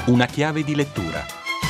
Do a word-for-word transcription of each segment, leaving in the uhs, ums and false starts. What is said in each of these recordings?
Una chiave di lettura.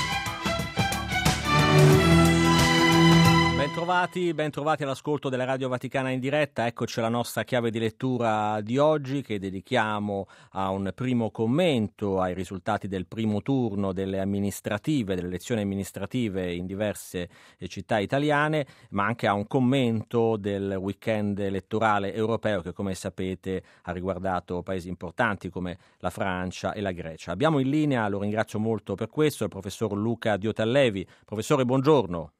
Bentrovati, bentrovati all'ascolto della Radio Vaticana in diretta. Eccoci alla nostra chiave di lettura di oggi, che dedichiamo a un primo commento ai risultati del primo turno delle amministrative, delle elezioni amministrative in diverse città italiane, ma anche a un commento del weekend elettorale europeo che, come sapete, ha riguardato paesi importanti come la Francia e la Grecia. Abbiamo in linea, lo ringrazio molto per questo, il professor Luca Diotallevi. Professore, buongiorno.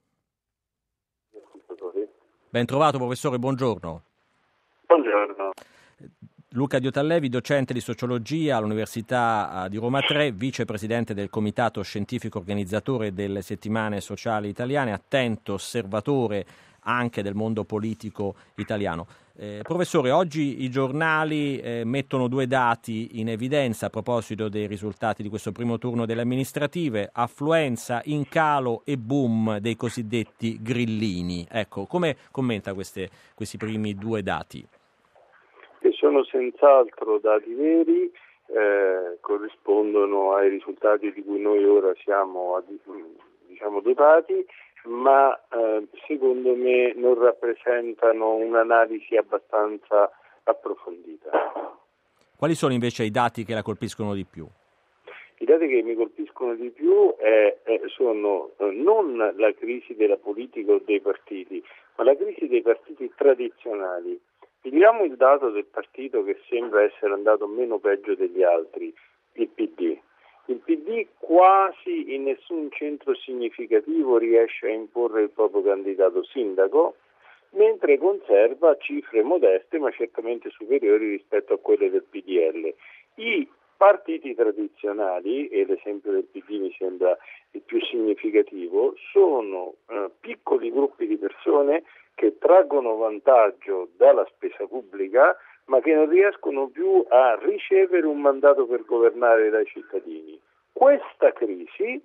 Ben trovato, professore, buongiorno. Buongiorno. Luca Diotallevi, docente di sociologia all'Università di Roma tre, vicepresidente del Comitato Scientifico Organizzatore delle Settimane Sociali Italiane, attento osservatore anche del mondo politico italiano. Eh, professore, oggi i giornali eh, mettono due dati in evidenza a proposito dei risultati di questo primo turno delle amministrative: affluenza in calo e boom dei cosiddetti grillini. Ecco, come commenta queste, questi primi due dati? Che sono senz'altro dati veri, eh, corrispondono ai risultati di cui noi ora siamo diciamo dotati, ma eh, secondo me non rappresentano un'analisi abbastanza approfondita. Quali sono invece i dati che la colpiscono di più? I dati che mi colpiscono di più è, è, sono eh, non la crisi della politica o dei partiti, ma la crisi dei partiti tradizionali. Vediamo il dato del partito che sembra essere andato meno peggio degli altri, il P D. Il P D quasi in nessun centro significativo riesce a imporre il proprio candidato sindaco, mentre conserva cifre modeste ma certamente superiori rispetto a quelle del P D L. I partiti tradizionali, e l'esempio del P D mi sembra il più significativo, sono eh, piccoli gruppi di persone che traggono vantaggio dalla spesa pubblica ma che non riescono più a ricevere un mandato per governare dai cittadini. Questa crisi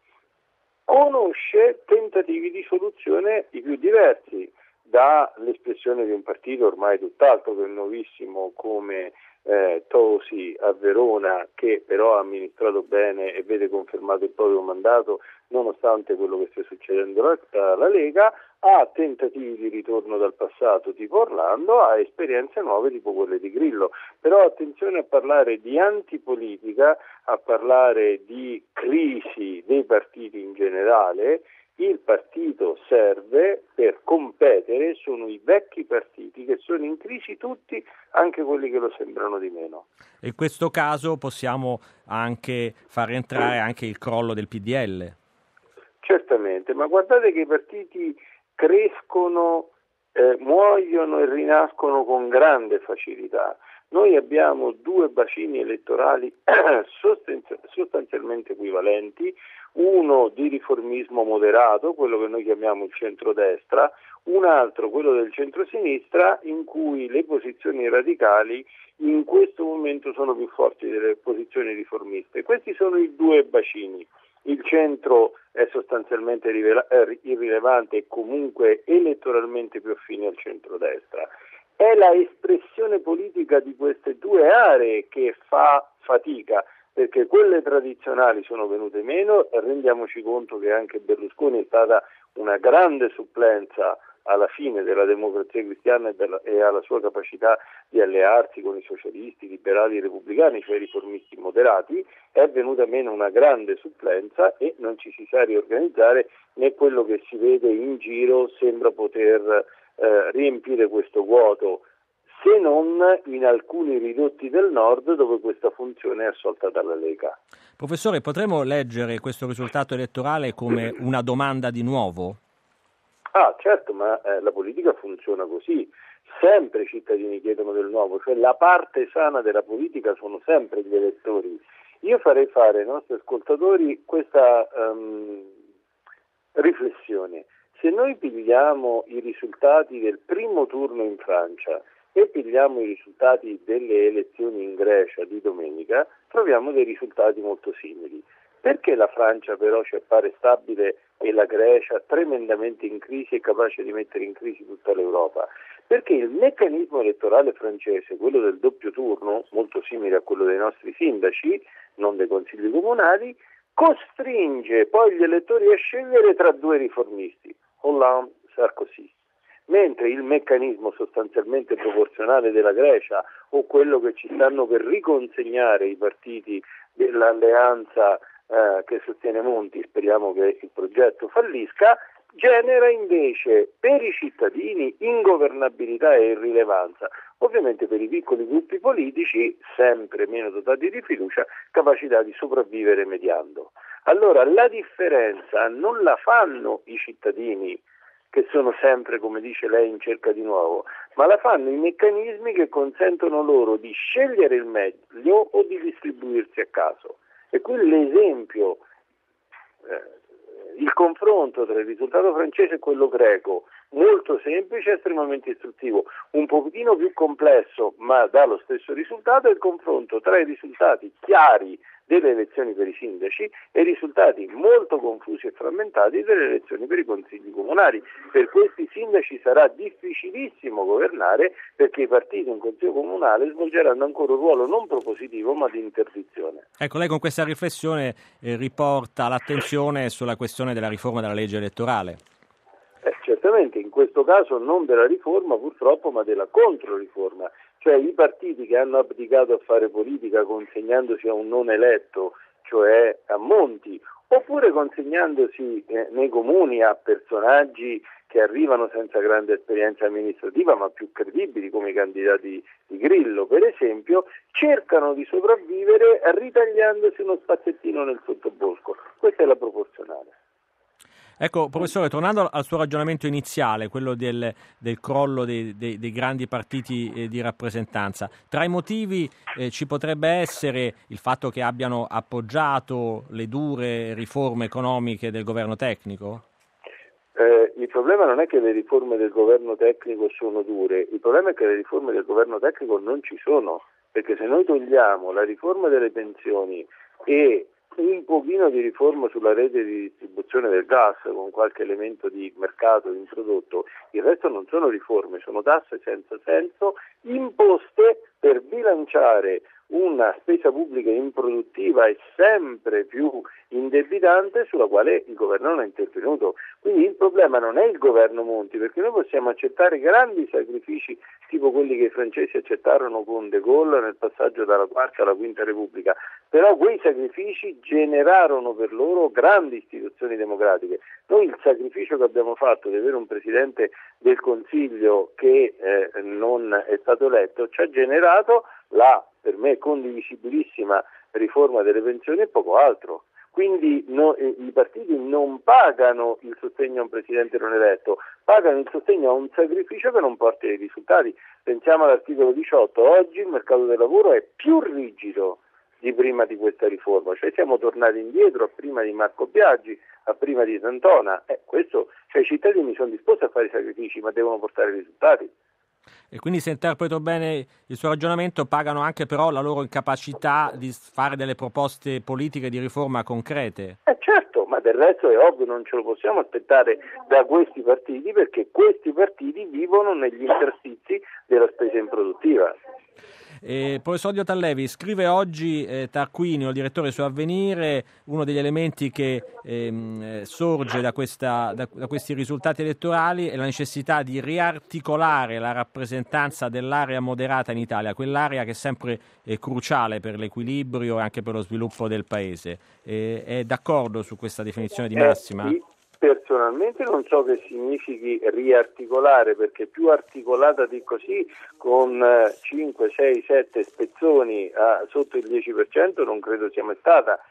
conosce tentativi di soluzione i più diversi, dall'espressione di un partito ormai tutt'altro che nuovissimo come eh, Tosi a Verona, che però ha amministrato bene e vede confermato il proprio mandato nonostante quello che sta succedendo alla Lega, a tentativi di ritorno dal passato tipo Orlando, a esperienze nuove tipo quelle di Grillo. Però attenzione a parlare di antipolitica, a parlare di crisi dei partiti in generale. Il partito serve per competere, sono i vecchi partiti che sono in crisi tutti, anche quelli che lo sembrano di meno. In questo caso possiamo anche far entrare anche il crollo del P D L. Certamente, ma guardate che i partiti crescono, eh, muoiono e rinascono con grande facilità. Noi abbiamo due bacini elettorali sostanzialmente equivalenti, uno di riformismo moderato, quello che noi chiamiamo il centrodestra, un altro, quello del centrosinistra, in cui le posizioni radicali in questo momento sono più forti delle posizioni riformiste. Questi sono i due bacini. Il centro è sostanzialmente irrilevante e comunque elettoralmente più affine al centrodestra. È la espressione politica di queste due aree che fa fatica, perché quelle tradizionali sono venute meno e rendiamoci conto che anche Berlusconi è stata una grande supplenza alla fine della democrazia cristiana e, della, e alla sua capacità di allearsi con i socialisti, liberali e repubblicani, cioè i riformisti moderati. È venuta meno una grande supplenza e non ci si sa riorganizzare, né quello che si vede in giro sembra poter eh, riempire questo vuoto, se non in alcuni ridotti del nord dove questa funzione è assolta dalla Lega. Professore, potremmo leggere questo risultato elettorale come una domanda di nuovo? Ah, certo, ma eh, la politica funziona così. Sempre i cittadini chiedono del nuovo, cioè la parte sana della politica sono sempre gli elettori. Io farei fare ai nostri ascoltatori questa um, riflessione. Se noi pigliamo i risultati del primo turno in Francia e pigliamo i risultati delle elezioni in Grecia di domenica, troviamo dei risultati molto simili. Perché la Francia però ci appare stabile e la Grecia tremendamente in crisi e capace di mettere in crisi tutta l'Europa? Perché il meccanismo elettorale francese, quello del doppio turno, molto simile a quello dei nostri sindaci, non dei consigli comunali, costringe poi gli elettori a scegliere tra due riformisti, Hollande e Sarkozy. Mentre il meccanismo sostanzialmente proporzionale della Grecia o quello che ci stanno per riconsegnare i partiti dell'alleanza eh, che sostiene Monti, speriamo che il progetto fallisca, genera invece per i cittadini ingovernabilità e irrilevanza, ovviamente per i piccoli gruppi politici, sempre meno dotati di fiducia, capacità di sopravvivere mediando. Allora la differenza non la fanno i cittadini, che sono sempre, come dice lei, in cerca di nuovo, ma la fanno i meccanismi che consentono loro di scegliere il meglio o di distribuirsi a caso. E qui l'esempio, eh, il confronto tra il risultato francese e quello greco, molto semplice e estremamente istruttivo, un pochino più complesso ma dà lo stesso risultato, è il confronto tra i risultati chiari delle elezioni per i sindaci e i risultati molto confusi e frammentati delle elezioni per i consigli comunali. Per questi sindaci sarà difficilissimo governare perché i partiti in consiglio comunale svolgeranno ancora un ruolo non propositivo ma di interdizione. Ecco, lei con questa riflessione eh, riporta l'attenzione sulla questione della riforma della legge elettorale. Eh, certamente, in questo caso non della riforma purtroppo ma della controriforma. Cioè i partiti che hanno abdicato a fare politica consegnandosi a un non eletto, cioè a Monti, oppure consegnandosi eh, nei comuni a personaggi che arrivano senza grande esperienza amministrativa ma più credibili come i candidati di Grillo per esempio, cercano di sopravvivere ritagliandosi uno spazzettino nel sottobosco. Questa è la proporzionale. Ecco, professore, tornando al suo ragionamento iniziale, quello del, del crollo dei, dei, dei grandi partiti eh, di rappresentanza, tra i motivi eh, ci potrebbe essere il fatto che abbiano appoggiato le dure riforme economiche del governo tecnico? Eh, il problema non è che le riforme del governo tecnico sono dure, il problema è che le riforme del governo tecnico non ci sono, perché se noi togliamo la riforma delle pensioni e un pochino di riforma sulla rete di distribuzione del gas con qualche elemento di mercato introdotto, il resto non sono riforme, sono tasse senza senso imposte per bilanciare una spesa pubblica improduttiva e sempre più indebitante sulla quale il governo non è intervenuto. Quindi il problema non è il governo Monti, perché noi possiamo accettare grandi sacrifici tipo quelli che i francesi accettarono con De Gaulle nel passaggio dalla quarta alla quinta repubblica, però quei sacrifici generarono per loro grandi istituzioni democratiche. Noi il sacrificio che abbiamo fatto di avere un Presidente del Consiglio che eh, non è stato eletto ci ha generato la, per me, condivisibilissima riforma delle pensioni e poco altro. Quindi no, eh, i partiti non pagano il sostegno a un Presidente non eletto, pagano il sostegno a un sacrificio che non porta ai risultati. Pensiamo all'articolo diciotto, oggi il mercato del lavoro è più rigido di prima di questa riforma, cioè siamo tornati indietro a prima di Marco Biagi, a prima di D'Antona, eh, questo, cioè i cittadini sono disposti a fare i sacrifici ma devono portare risultati. E quindi, se interpreto bene il suo ragionamento, pagano anche però la loro incapacità di fare delle proposte politiche di riforma concrete? Eh certo, ma del resto è ovvio, non ce lo possiamo aspettare da questi partiti perché questi partiti vivono negli interstizi della spesa improduttiva. Eh, professor Diotallevi, scrive oggi eh, Tarquinio, il direttore su Avvenire, uno degli elementi che ehm, sorge da, questa, da, da questi risultati elettorali è la necessità di riarticolare la rappresentanza dell'area moderata in Italia, quell'area che è sempre eh, cruciale per l'equilibrio e anche per lo sviluppo del Paese. Eh, è d'accordo su questa definizione di massima? Eh, sì. Personalmente non so che significhi riarticolare, perché più articolata di così, con cinque, sei, sette spezzoni a, sotto il dieci per cento non credo sia mai stata.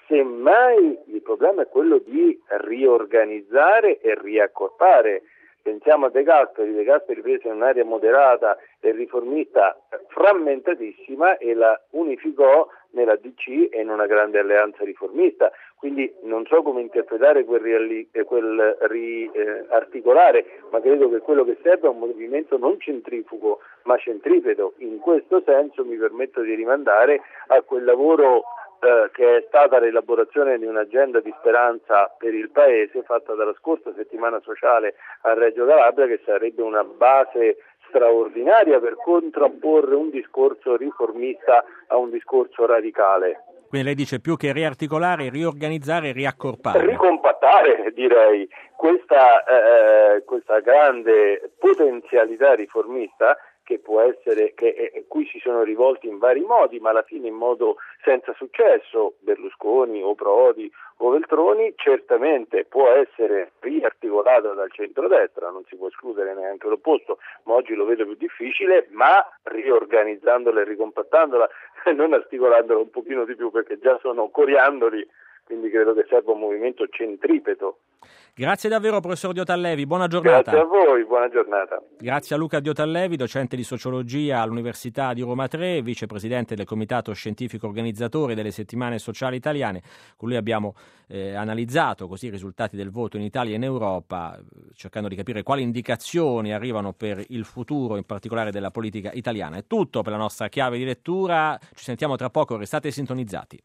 Semmai il problema è quello di riorganizzare e riaccorpare. Pensiamo a De Gasperi, De Gasperi prese un'area moderata e riformista frammentatissima e la unificò nella D C e in una grande alleanza riformista. Quindi non so come interpretare quel, rialli, quel riarticolare, eh, ma credo che quello che serve è un movimento non centrifugo ma centripeto. In questo senso mi permetto di rimandare a quel lavoro eh, che è stata l'elaborazione di un'agenda di speranza per il Paese fatta dalla scorsa settimana sociale a Reggio Calabria, che sarebbe una base straordinaria per contrapporre un discorso riformista a un discorso radicale. Quindi lei dice più che riarticolare, riorganizzare e riaccorpare. Ricompattare, direi, questa, eh, questa grande potenzialità riformista che può essere, che, eh, cui si sono rivolti in vari modi, ma alla fine in modo senza successo, Berlusconi o Prodi o Veltroni, certamente può essere riarticolata dal centrodestra, non si può escludere neanche l'opposto, ma oggi lo vedo più difficile, ma riorganizzandola e ricompattandola e non articolandola un pochino di più, perché già sono coriandoli, quindi credo che serva un movimento centripeto. Grazie davvero professor Diotallevi, buona giornata. Grazie a voi, buona giornata. Grazie a Luca Diotallevi, docente di sociologia all'Università di Roma tre, vicepresidente del Comitato Scientifico Organizzatore delle Settimane Sociali Italiane. Con lui abbiamo eh, analizzato così i risultati del voto in Italia e in Europa, cercando di capire quali indicazioni arrivano per il futuro, in particolare della politica italiana. È tutto per la nostra chiave di lettura, ci sentiamo tra poco, restate sintonizzati.